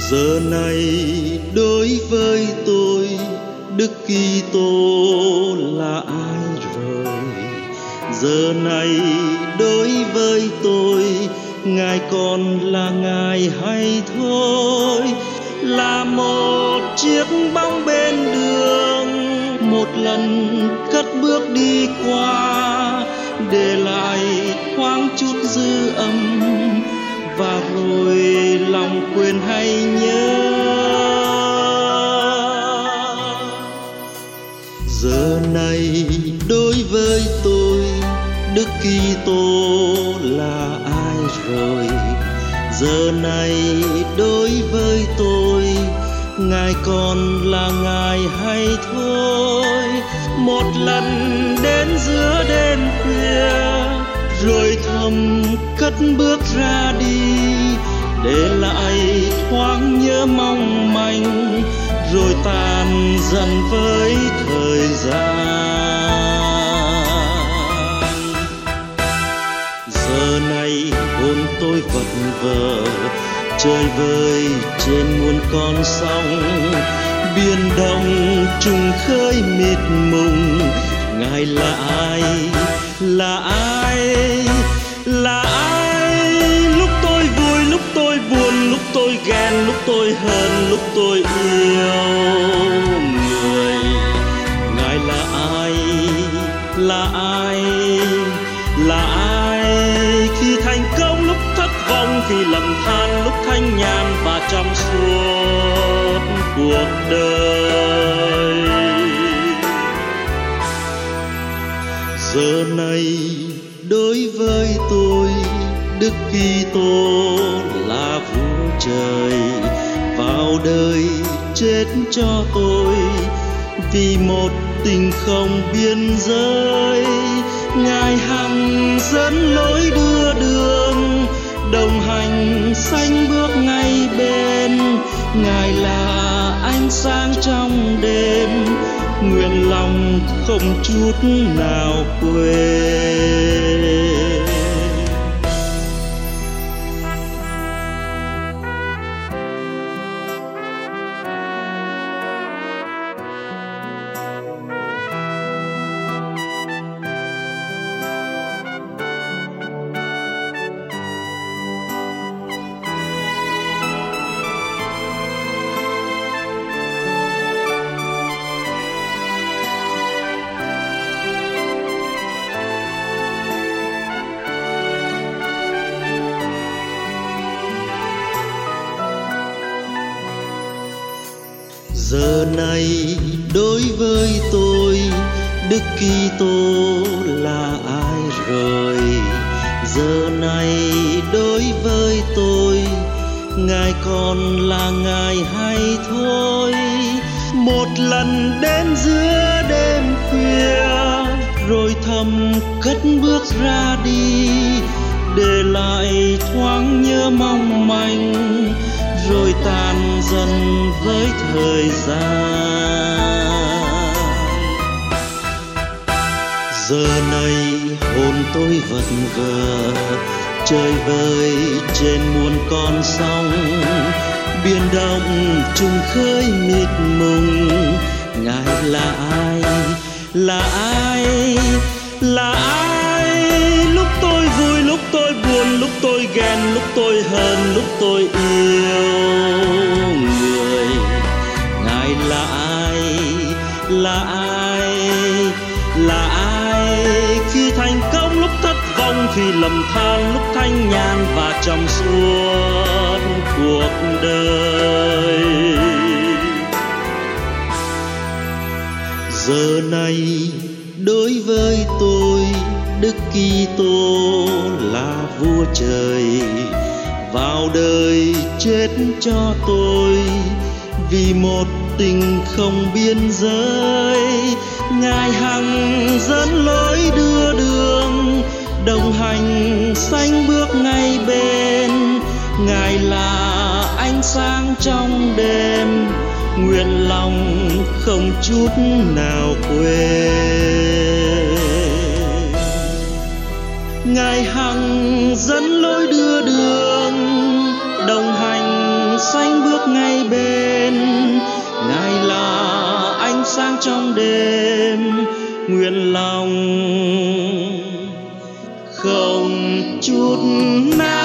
Giờ này đối với tôi, Đức Kitô là ai rồi? Giờ này đối với tôi, Ngài còn là Ngài hay thôi? Là một chiếc bóng bên đường, một lần cất bước đi qua, để lại thoáng chút dư âm, và rồi lòng quên hay nhớ. Giờ này đối với tôi, Đức Kitô là ai rồi? Giờ này đối với tôi, Ngài còn là Ngài hay thôi? Một lần đến giữa đêm khuya, rồi thầm cất bước ra đi, để lại thoáng nhớ mong manh, rồi tan dần với thời gian. Giờ này hồn tôi vật vờ, chơi vơi trên muôn con sóng, biển động trùng khơi mịt mùng. Ngài là ai? Là ai? Là ai? Lúc tôi vui, lúc tôi buồn, lúc tôi ghen, lúc tôi hờn, lúc tôi yêu người. Ngài là ai? Là ai? Là ai? Khi thành công, lúc thất vọng, khi lầm than, lúc thanh nhàn và trong suốt cuộc đời. Giờ này đối với tôi, Đức Kitô là vua trời, vào đời chết cho tôi, vì một tình không biên giới. Ngài hằng dẫn lối đưa đường, đồng hành sánh bước ngay bên. Ngài là ánh sáng trong đêm, nguyện lòng không chút nào quên. Giờ này đối với tôi, Đức Kitô là ai rồi? Giờ này đối với tôi, Ngài còn là Ngài hay thôi? Một lần đến giữa đêm khuya, rồi thầm cất bước ra đi, để lại thoáng nhớ mong manh, rồi tan dần với thời gian. Giờ này hồn tôi vật vờ, chơi vơi trên muôn con sóng, biển động trùng khơi mịt mùng. Ngài là ai? Là ai? Là ai? Lúc tôi vui, lúc tôi buồn, lúc tôi ghen, lúc tôi hờn, lúc tôi yêu người. Ngài là ai? Là ai? Là ai? Khi thành công, lúc thất vọng, khi lầm than, lúc thanh nhàn và trong suốt cuộc đời. Giờ này đối với tôi, Đức Kitô là vua trời, vào đời chết cho tôi, vì một tình không biên giới. Ngài hằng dẫn lối đưa đường, đồng hành sánh bước ngay bên. Ngài là ánh sáng trong đêm, nguyện lòng không chút nào quên. Ngài hằng dẫn lối đưa đường, đồng hành xanh bước ngay bên. Ngài là ánh sáng trong đêm, nguyện lòng không chút nào